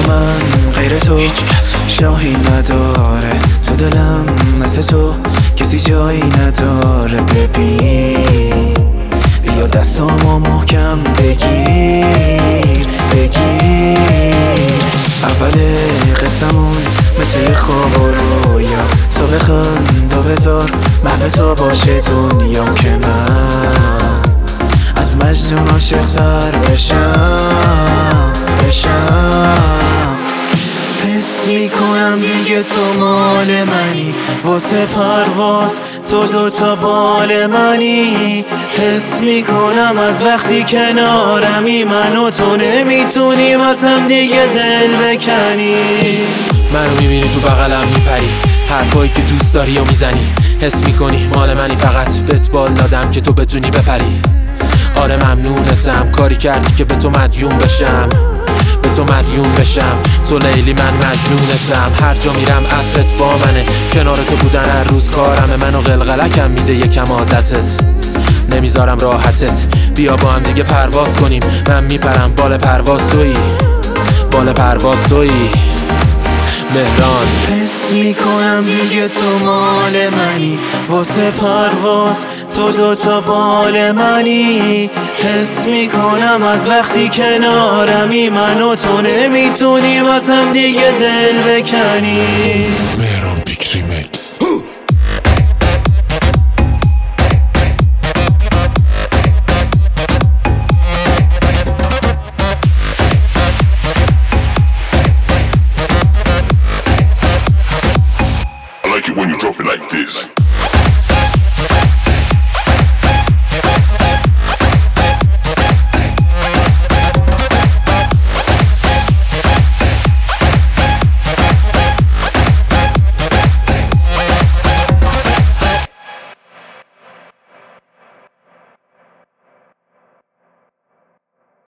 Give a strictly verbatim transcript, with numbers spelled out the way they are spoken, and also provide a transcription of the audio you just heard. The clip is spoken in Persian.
من غیر تو هیچ کس شاهی نداره، تو دلم مثل تو کسی جایی نداره. ببین بیا دستامو محکم بگیر بگیر. اول قصمون مثل خواب و رویا، تو بخند و بذار محو تو باشه دنیام، که من از مجنون عاشق تر بشم بشم. حس میکنم دیگه تو مال منی، واسه پرواز تو دوتا بال منی. حس میکنم از وقتی کنارمی، من و تو نمیتونیم از هم دیگه دل بکنی. منو میبینی تو بغلم میپری، حرفایی که دوست داری و میزنی. حس میکنی مال منی، فقط بهت بال دادم که تو بتونی بپری. آره ممنونتم، کاری کردی که به تو مدیون بشم، به تو مدیون بشم. تو لیلی من مجنونتم، هر جا میرم عطرت با منه. کنار تو بودن هر روز کارمه، منو قلقلکم میده یکم عادتت، نمیذارم راحتت. بیا با هم دیگه پرواز کنیم، من میپرم بال پرواز تویی، بال پرواز تویی مهران. حس میکنم دیگه تو مال منی، واسه پرواز تو دوتا بال منی. حس میکنم از وقتی کنارمی، من و تو نمیتونیم از هم دیگه دل بکنی. مهران پیک ریمکس. I like it when you drop it like this.